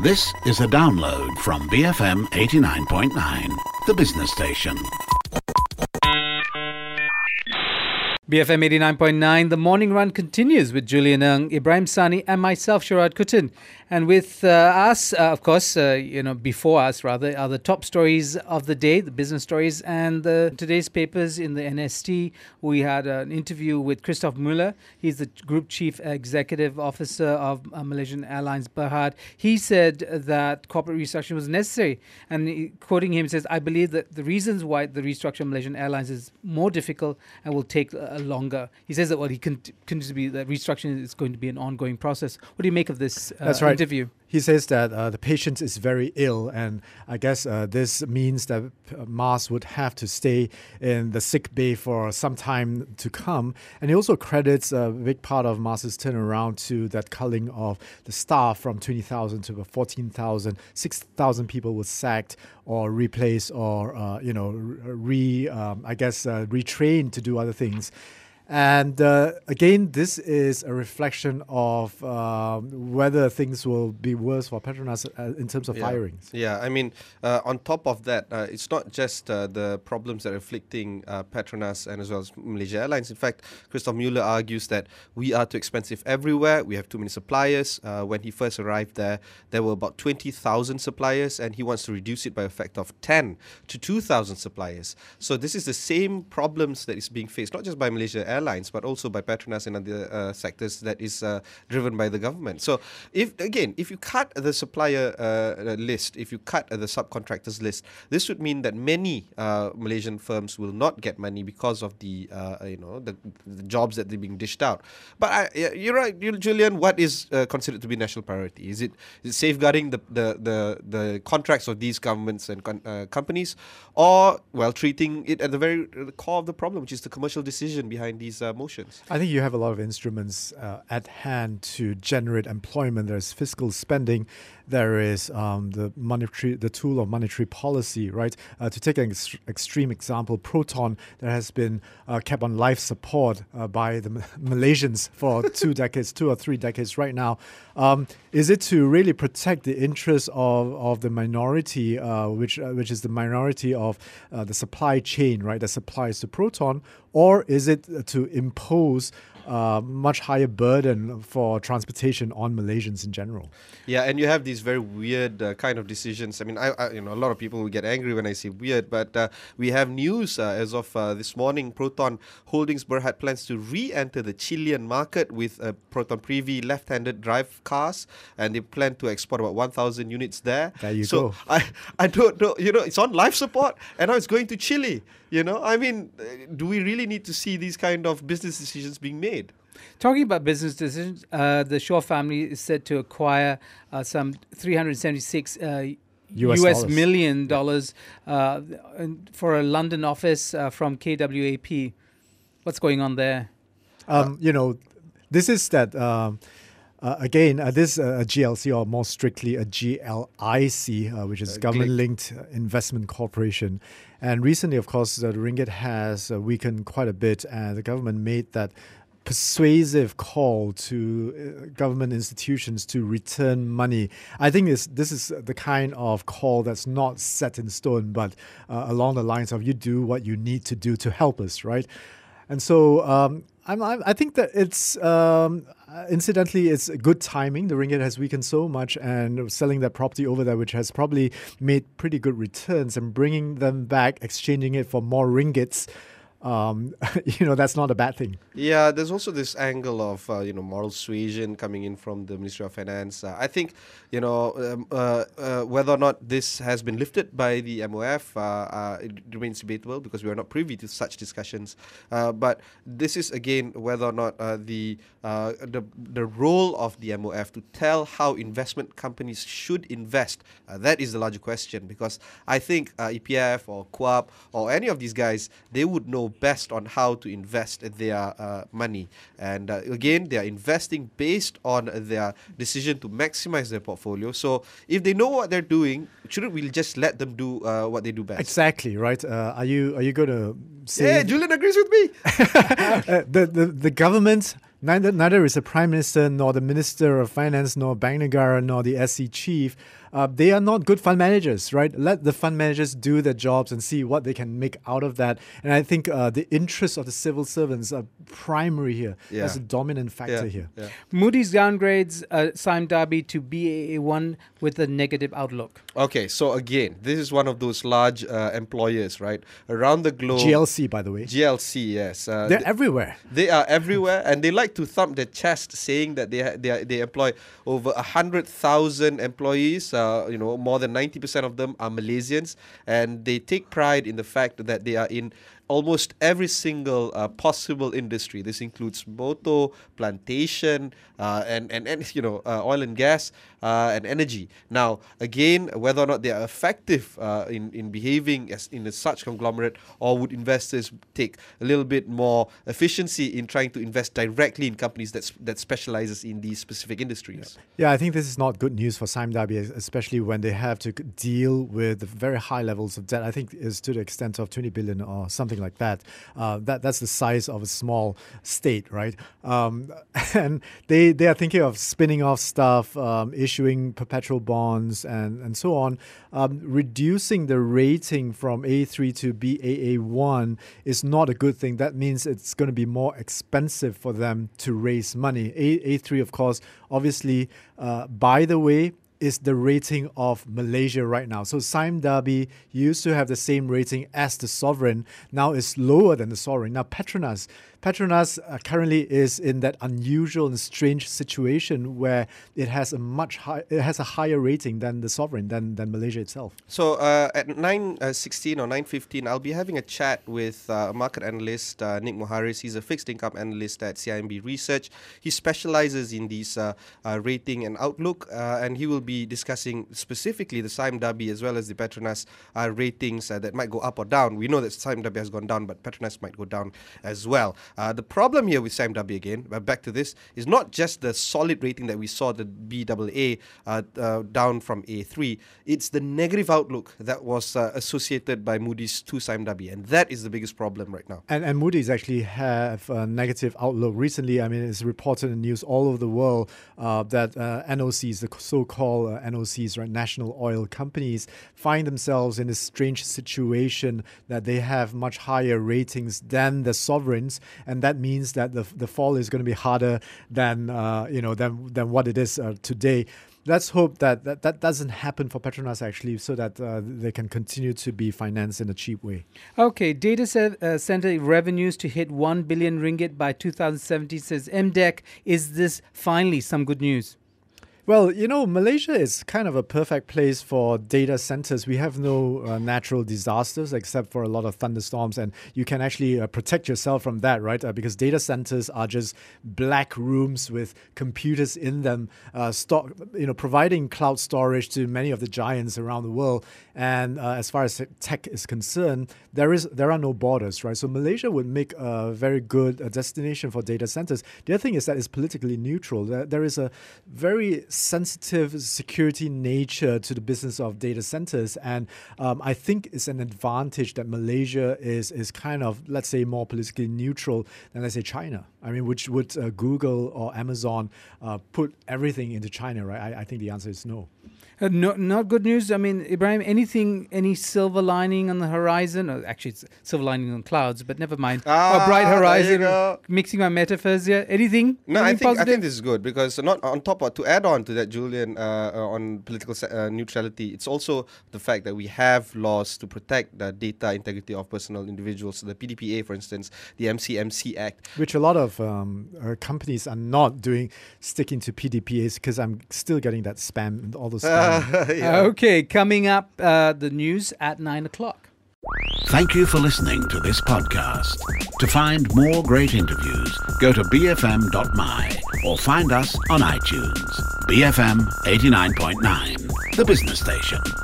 This is a download from BFM 89.9, the business station. BFM 89.9, the morning run continues with Julian Ng, Ibrahim Sani and myself, Sharad Kutin. And with us, of course, before us rather, are the top stories of the day, the business stories, and today's papers in the NST. We had an interview with Christoph Müller. He's the Group Chief Executive Officer of Malaysian Airlines Berhad. He said that corporate restructuring was necessary. And quoting him, says, I believe that the reasons why the restructure of Malaysian Airlines is more difficult and will take longer. He says that he continues to be that restructuring is going to be an ongoing process. What do you make of this interview? He says that the patient is very ill, and I guess this means that Mars would have to stay in the sick bay for some time to come. And he also credits a big part of Mars's turnaround to that culling of the staff from 20,000 to about 14,000. 6,000 people were sacked or replaced or, retrained to do other things. And again, this is a reflection of whether things will be worse for Petronas in terms of firings. Yeah, I mean, on top of that, it's not just the problems that are afflicting Petronas and as well as Malaysia Airlines. In fact, Christoph Müller argues that we are too expensive everywhere. We have too many suppliers. When he first arrived there were about 20,000 suppliers, and he wants to reduce it by a factor of 10 to 2,000 suppliers. So this is the same problems that is being faced, not just by Malaysia Airlines, but also by Petronas and other sectors that is driven by the government. So, if you cut the supplier list, if you cut the subcontractors list, this would mean that many Malaysian firms will not get money because of the jobs that they're being dished out. But you're right, Julian. What is considered to be national priority? Is it safeguarding the contracts of these governments and companies, or treating it at the very core of the problem, which is the commercial decision behind these motions? I think you have a lot of instruments at hand to generate employment. There's fiscal spending. There is the tool of monetary policy, right? To take an extreme example, Proton, that has been kept on life support by the Malaysians for 2 or 3 decades right now. Is it to really protect the interests of the minority, which is the minority of the supply chain, right, that supplies to Proton, or is it to impose much higher burden for transportation on Malaysians in general? Yeah, and you have these very weird kind of decisions. I mean, a lot of people will get angry when I say weird, but we have news as of this morning. Proton Holdings Berhad plans to re-enter the Chilean market with Proton Privy left-handed drive cars, and they plan to export about 1,000 units there. There you go. I don't know. It's on life support, and now it's going to Chile. I mean, do we really need to see these kind of business decisions being made? Talking about business decisions, the Shaw family is said to acquire some $376 US million for a London office from KWAP. What's going on there? This is that... this GLC, or more strictly a GLIC, which is Government-Linked Investment Corporation. And recently, of course, the ringgit has weakened quite a bit, and the government made that persuasive call to government institutions to return money. I think this is the kind of call that's not set in stone, but along the lines of you do what you need to do to help us, right? And so I think that it's, incidentally, it's good timing. The ringgit has weakened so much, and selling that property over there, which has probably made pretty good returns, and bringing them back, exchanging it for more ringgits, that's not a bad thing. Yeah, there's also this angle of, moral suasion coming in from the Ministry of Finance. I think, whether or not this has been lifted by the MOF, it remains debatable because we are not privy to such discussions. But this is, again, whether or not the role of the MOF to tell how investment companies should invest. That is the larger question, because I think EPF or KUAP or any of these guys, they would know best on how to invest their money. And again, they are investing based on their decision to maximize their portfolio. So if they know what they're doing, shouldn't we just let them do what they do best? Exactly, right? Are you going to say... Yeah, Julian agrees with me. The government Neither is the Prime Minister, nor the Minister of Finance, nor Bank Negara, nor the SC Chief. They are not good fund managers, right? Let the fund managers do their jobs and see what they can make out of that. And I think the interests of the civil servants are primary here. Yeah. That's a dominant factor here. Yeah. Moody's downgrades Sime Darby to Baa1 with a negative outlook. Okay, so again, this is one of those large employers, right? Around the globe. GLC, by the way. GLC, yes. They're everywhere. They are everywhere, and they like to thump their chest, saying that they employ over 100,000 employees. More than 90% of them are Malaysians, and they take pride in the fact that they are in almost every single possible industry. This includes motor, plantation, and oil and gas and energy. Now, again, whether or not they are effective in behaving as in such conglomerate, or would investors take a little bit more efficiency in trying to invest directly in companies that specializes in these specific industries? Yeah, I think this is not good news for Sime Darby, especially when they have to deal with the very high levels of debt. I think it's to the extent of 20 billion or something like that. That's the size of a small state, right? And they are thinking of spinning off stuff, issuing perpetual bonds and so on. Reducing the rating from A3 to Baa1 is not a good thing. That means it's going to be more expensive for them to raise money. A3, of course, obviously, by the way, is the rating of Malaysia right now. So Sime Darby used to have the same rating as the sovereign, now is lower than the sovereign. Now Petronas currently is in that unusual and strange situation where it has a higher rating than the sovereign, than Malaysia itself. So at 9:16 or 9:15, I'll be having a chat with market analyst Nick Moharis. He's a fixed income analyst at CIMB Research. He specializes in these rating and outlook, and he will be discussing specifically the Sime Darby as well as the Petronas ratings that might go up or down. We know that Sime Darby has gone down, but Petronas might go down as well. The problem here with Sime Darby, again, back to this, is not just the solid rating that we saw, the BAA down from A3. It's the negative outlook that was associated by Moody's to Sime Darby, and that is the biggest problem right now. And Moody's actually have a negative outlook. Recently, I mean, it's reported in news all over the world that NOCs, the so-called NOCs, right, national oil companies, find themselves in a strange situation that they have much higher ratings than the sovereigns, and that means that the fall is going to be harder than what it is today. Let's hope that doesn't happen for Petronas, actually, so that they can continue to be financed in a cheap way. Okay, data center revenues to hit 1 billion ringgit by 2017, says MDEC. Is this finally some good news? Well, Malaysia is kind of a perfect place for data centers. We have no natural disasters except for a lot of thunderstorms, and you can actually protect yourself from that, right? Because data centers are just black rooms with computers in them, providing cloud storage to many of the giants around the world. And as far as tech is concerned, there are no borders, right? So Malaysia would make a very good destination for data centers. The other thing is that it's politically neutral. There is a very sensitive security nature to the business of data centers, and I think it's an advantage that Malaysia is kind of, let's say, more politically neutral than, let's say, China. I mean, which would Google or Amazon put everything into China, right? I think the answer is no. Not good news. I mean, Ibrahim, any silver lining on the horizon? Or actually, it's silver lining on clouds, but never mind. A bright horizon. Mixing my metaphors here. Anything? No, I think this is good, because not on top of, to add on to that, Julian, on political neutrality, it's also the fact that we have laws to protect the data integrity of personal individuals. So the PDPA, for instance, the MCMC Act, which a lot of companies are not sticking to PDPAs, because I'm still getting that spam and all those spam. Yeah. Okay, coming up, the news at 9 o'clock. Thank you for listening to this podcast. To find more great interviews, go to bfm.my or find us on iTunes. BFM 89.9, the business station.